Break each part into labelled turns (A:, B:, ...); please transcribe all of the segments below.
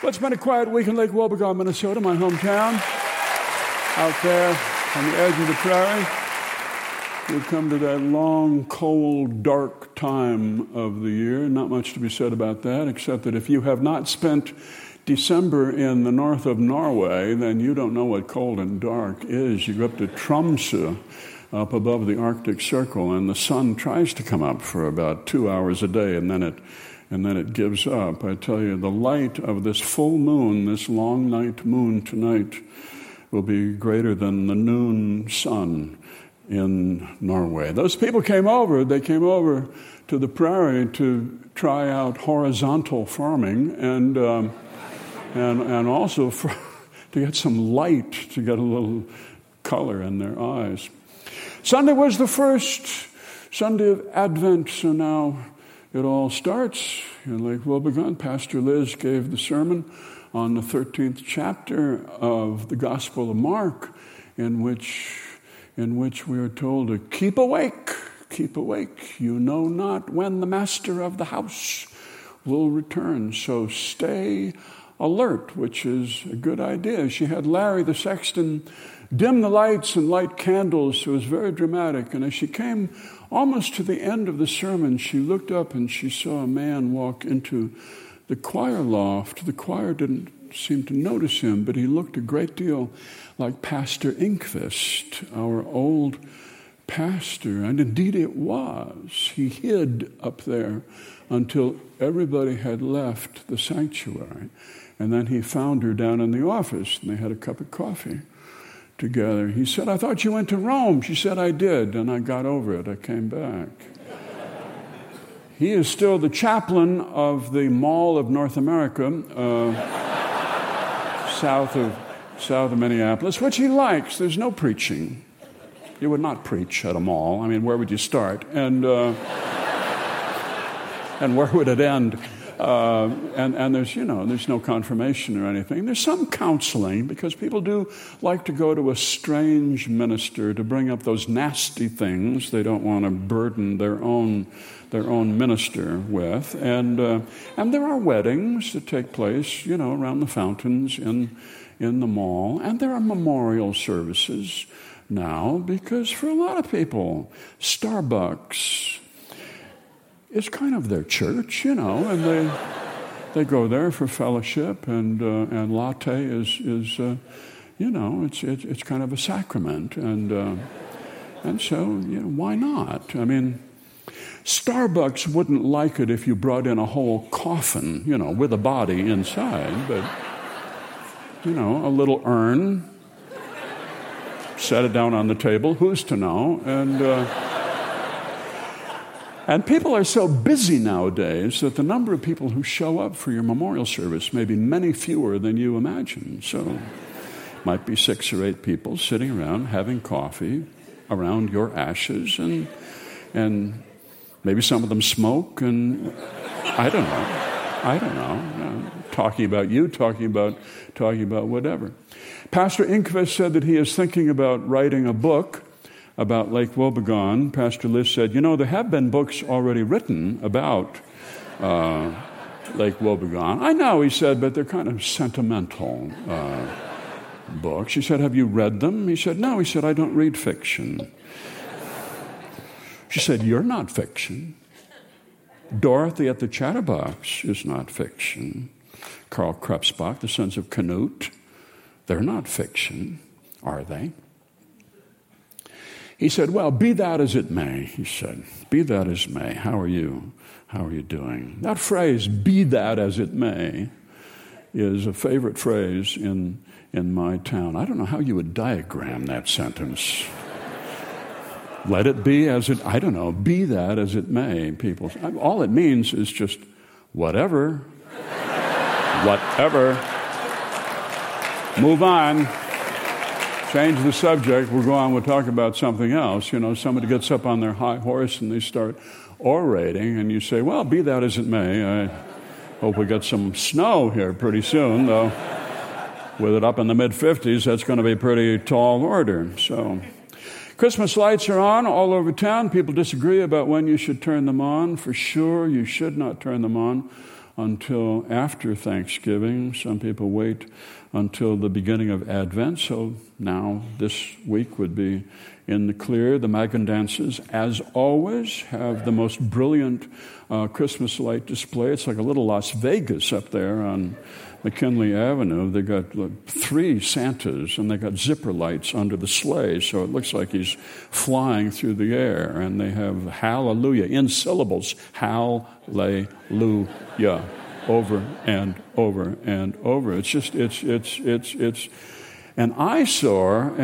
A: Well, it's been a quiet week in Lake Wobegon, Minnesota, my hometown. Out there on the edge of the prairie. We've come to that long, cold, dark time of the year. Not much to be said about that, except that if you have not spent December in the north of Norway, then you don't know what cold and dark is. You go up to Tromsø, up above the Arctic Circle, and the sun tries to come up for about 2 hours a day, and then it gives up. I tell you, the light of this full moon, this long night moon tonight, will be greater than the noon sun in Norway. Those people came over. They came over to the prairie to try out horizontal farming and also to get some light, to get a little color in their eyes. Sunday was the first Sunday of Advent, so now it all starts in Lake Wobegon. Pastor Liz gave the sermon on the 13th chapter of the Gospel of Mark, in which we are told to keep awake. Keep awake. You know not when the master of the house will return, so stay alert, which is a good idea. She had Larry the sexton dim the lights and light candles, so it was very dramatic. And as she came almost to the end of the sermon, she looked up and she saw a man walk into the choir loft. The choir didn't seem to notice him, but he looked a great deal like Pastor Inkvist, our old pastor. And indeed it was. He hid up there until everybody had left the sanctuary. And then he found her down in the office, and they had a cup of coffee together. He said, "I thought you went to Rome." She said, "I did, and I got over it. I came back." He is still the chaplain of the Mall of North America, south of Minneapolis, which he likes. There's no preaching. You would not preach at a mall. I mean, where would you start? And where would it end? And there's no confirmation or anything. There's some counseling, because people do like to go to a strange minister to bring up those nasty things they don't want to burden their own minister with. And there are weddings that take place, around the fountains in the mall. And there are memorial services now, because for a lot of people, Starbucks is kind of their church, and they go there for fellowship, and latte is it's kind of a sacrament, and so why not? I mean, Starbucks wouldn't like it if you brought in a whole coffin, with a body inside, but a little urn, set it down on the table, who's to know, and people are so busy nowadays that the number of people who show up for your memorial service may be many fewer than you imagine. So might be 6 or 8 people sitting around having coffee around your ashes, and maybe some of them smoke, and I don't know, talking about you, talking about whatever. Pastor Inkvist said that he is thinking about writing a book about Lake Wobegon. Pastor Liz said, there have been books already written about Lake Wobegon. I know, he said, but they're kind of sentimental books. She said, "Have you read them?" He said, "No." He said, "I don't read fiction." She said, "You're not fiction. Dorothy at the Chatterbox is not fiction. Karl Krebsbach, the Sons of Canute, they're not fiction, are they?" He said, "Well, be that as it may," he said. "Be that as may. How are you? How are you doing?" That phrase, "be that as it may," is a favorite phrase in my town. I don't know how you would diagram that sentence. Let it be as it, I don't know, be that as it may, people. All it means is just whatever. Whatever. Move on. Change the subject. We'll go on. We'll talk about something else. Somebody gets up on their high horse and they start orating, and you say, "Well, be that as it may. I hope we get some snow here pretty soon, though. With it up in the mid-50s, that's going to be pretty tall order." So, Christmas lights are on all over town. People disagree about when you should turn them on. For sure, you should not turn them on until after Thanksgiving. Some people wait until the beginning of Advent. So now this week would be in the clear. The Magendances, as always, have the most brilliant Christmas light display. It's like a little Las Vegas up there on McKinley Avenue. They got 3 Santas, and they got zipper lights under the sleigh, so it looks like he's flying through the air. And they have hallelujah in syllables, hallelujah, over and over and over. It's just it's an eyesore,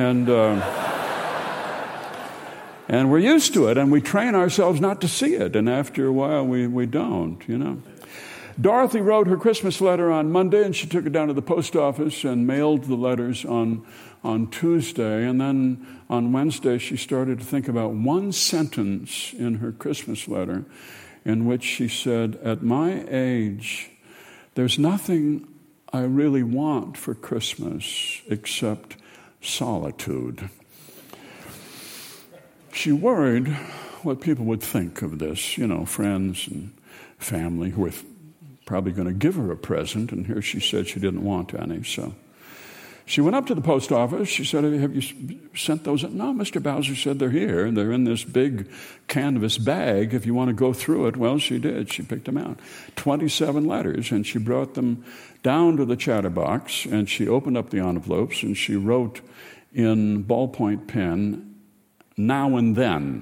A: and we're used to it, and we train ourselves not to see it, and after a while we don't, you know. Dorothy wrote her Christmas letter on Monday, and she took it down to the post office and mailed the letters on Tuesday. And then on Wednesday, she started to think about one sentence in her Christmas letter in which she said, "At my age, there's nothing I really want for Christmas except solitude." She worried what people would think of this, you know, friends and family who were probably going to give her a present, and here she said she didn't want any. So she went up to the post office. She said, "Have you sent those?" "No, Mr. Bowser said they're here. They're in this big canvas bag. If you want to go through it." Well, she did. She picked them out. 27 letters, and she brought them down to the chatterbox, and she opened up the envelopes, and she wrote in ballpoint pen, "Now and then."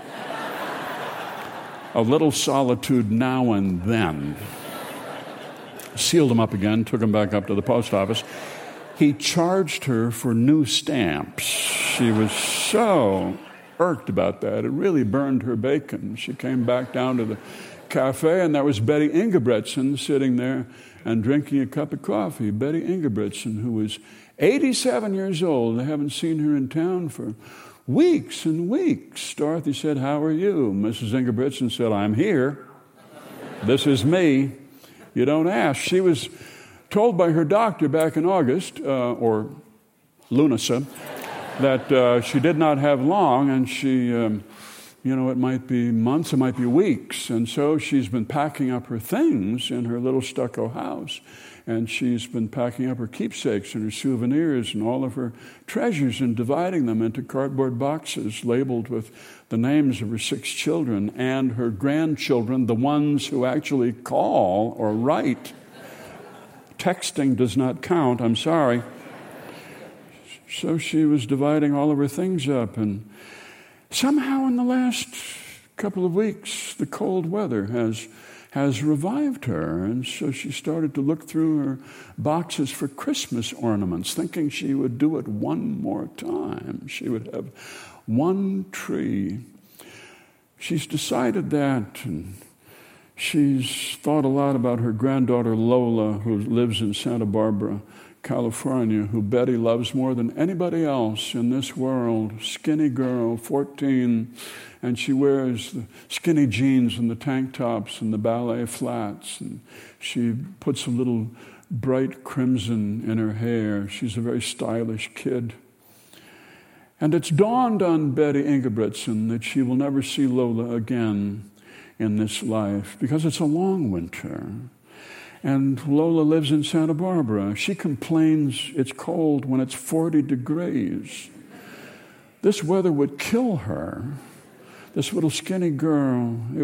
A: A little solitude now and then. Sealed them up again, took them back up to the post office. He charged her for new stamps. She was so irked about that. It really burned her bacon. She came back down to the cafe, and there was Betty Ingebretson sitting there and drinking a cup of coffee. Betty Ingebretson, who was 87 years old. I haven't seen her in town for weeks and weeks. Dorothy said, "How are you?" Mrs. Ingebretson said, "I'm here. This is me. You don't ask." She was told by her doctor back in August, or Lunasa, that she did not have long, and she, it might be months, it might be weeks. And so she's been packing up her things in her little stucco house. And she's been packing up her keepsakes and her souvenirs and all of her treasures and dividing them into cardboard boxes labeled with the names of her 6 children and her grandchildren, the ones who actually call or write. Texting does not count, I'm sorry. So she was dividing all of her things up, and somehow in the last couple of weeks, the cold weather has revived her, and so she started to look through her boxes for Christmas ornaments, thinking she would do it one more time. She would have one tree. She's decided that, and she's thought a lot about her granddaughter Lola, who lives in Santa Barbara, California, who Betty loves more than anybody else in this world. Skinny girl, 14, and she wears the skinny jeans and the tank tops and the ballet flats, and she puts a little bright crimson in her hair. She's a very stylish kid. And it's dawned on Betty Ingebretson that she will never see Lola again in this life because it's a long winter. And Lola lives in Santa Barbara. She complains it's cold when it's 40 degrees. This weather would kill her. This little skinny girl, it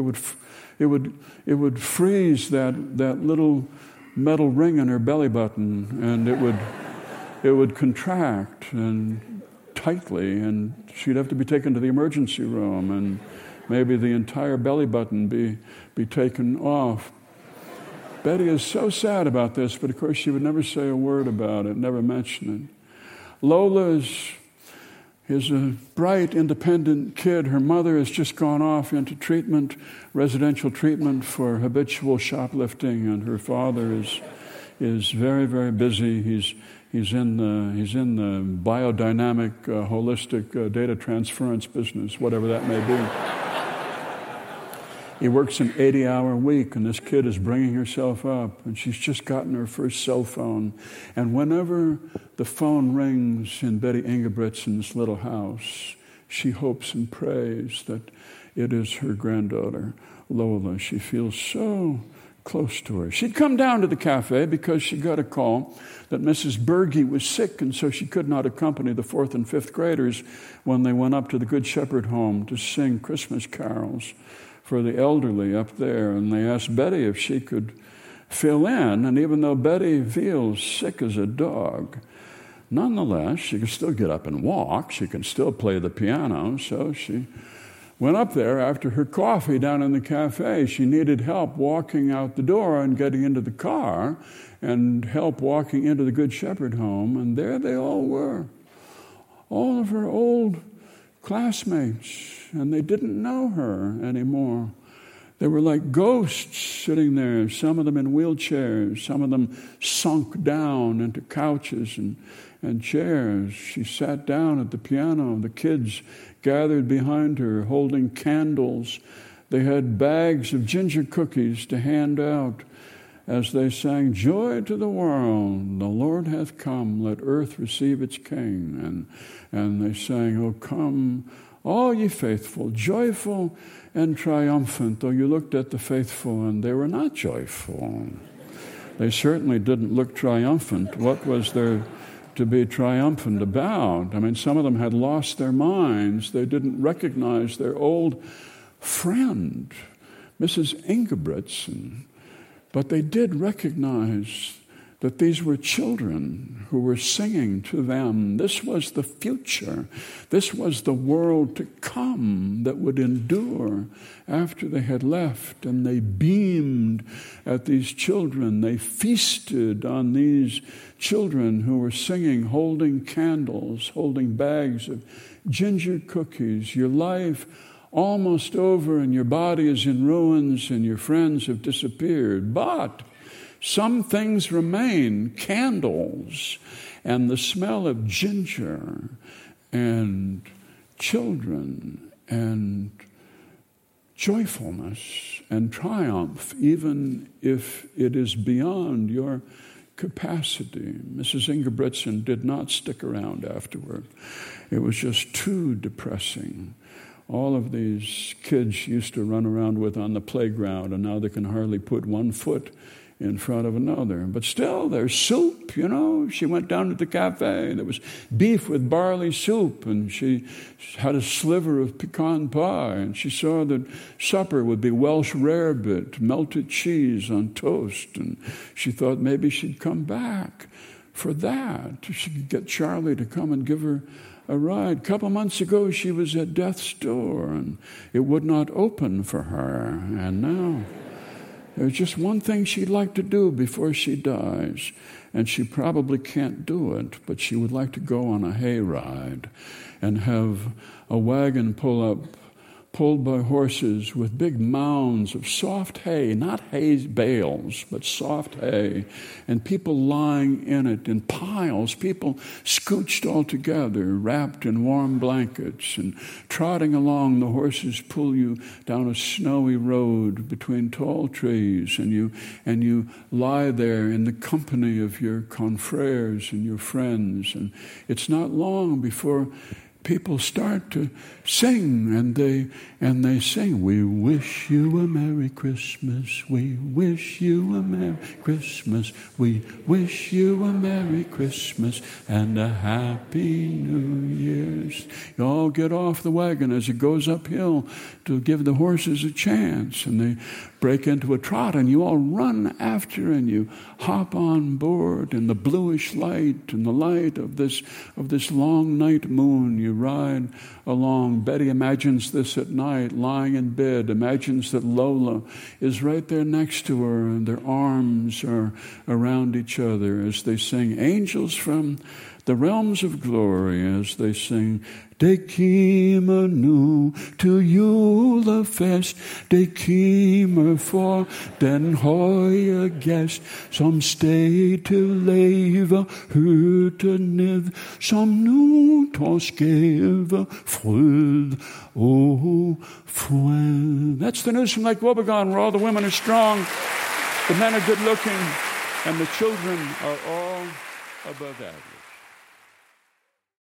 A: would freeze that little metal ring in her belly button, and it would contract and tightly, and she'd have to be taken to the emergency room, and maybe the entire belly button be taken off. Betty is so sad about this, but of course she would never say a word about it, never mention it. Lola is a bright, independent kid. Her mother has just gone off into treatment, residential treatment for habitual shoplifting, and her father is very, very busy. He's in the biodynamic, holistic data transference business, whatever that may be. He works an 80-hour week, and this kid is bringing herself up, and she's just gotten her first cell phone. And whenever the phone rings in Betty Ingebretson's little house, she hopes and prays that it is her granddaughter, Lola. She feels so close to her. She'd come down to the cafe because she got a call that Mrs. Berge was sick, and so she could not accompany the 4th and 5th graders when they went up to the Good Shepherd home to sing Christmas carols for the elderly up there. And they asked Betty if she could fill in, and even though Betty feels sick as a dog, nonetheless, she can still get up and walk. She can still play the piano, so she went up there after her coffee down in the cafe. She needed help walking out the door and getting into the car and help walking into the Good Shepherd home. And there they all were, all of her old classmates, and they didn't know her anymore. They were like ghosts sitting there, some of them in wheelchairs, some of them sunk down into couches and chairs. She sat down at the piano. The kids gathered behind her, holding candles. They had bags of ginger cookies to hand out as they sang, "Joy to the world, the Lord hath come, let earth receive its King." And they sang, "Oh, come, all ye faithful, joyful and triumphant," though you looked at the faithful and they were not joyful. They certainly didn't look triumphant. What was there to be triumphant about? I mean, some of them had lost their minds. They didn't recognize their old friend, Mrs. Ingebrigtsen. But they did recognize that these were children who were singing to them. This was the future. This was the world to come that would endure after they had left. And they beamed at these children. They feasted on these children who were singing, holding candles, holding bags of ginger cookies. Your life almost over and your body is in ruins and your friends have disappeared. But some things remain, candles and the smell of ginger and children and joyfulness and triumph, even if it is beyond your capacity. Mrs. Ingebrigtsen did not stick around afterward. It was just too depressing. All of these kids she used to run around with on the playground, and now they can hardly put one foot in front of another. But still, there's soup, you know. She went down to the cafe. There was beef with barley soup, and she had a sliver of pecan pie, and she saw that supper would be Welsh rarebit, melted cheese on toast, and she thought maybe she'd come back for that. She could get Charlie to come and give her a ride. A couple months ago, she was at death's door, and it would not open for her, and now there's just one thing she'd like to do before she dies, and she probably can't do it, but she would like to go on a hayride and have a wagon pulled by horses with big mounds of soft hay, not hay bales, but soft hay, and people lying in it in piles, people scooched all together, wrapped in warm blankets, and trotting along. The horses pull you down a snowy road between tall trees, and you lie there in the company of your confrères and your friends, and it's not long before people start to sing, and they sing, "We wish you a Merry Christmas, we wish you a Merry Christmas, we wish you a Merry Christmas and a Happy New Year's." You all get off the wagon as it goes uphill to give the horses a chance, and they break into a trot, and you all run after, and you hop on board in the bluish light and the light of this long night moon. You ride along. Betty imagines this at night, lying in bed, imagines that Lola is right there next to her, and their arms are around each other as they sing Angels from the Realms of Glory, as they sing, "Det kommer nu til julefest, det kommer for den høje gæst, som steg til lever hørte ned, som nu tar skæve frød og fred." That's the news from Lake Wobegon, where all the women are strong, the men are good looking, and the children are all above average.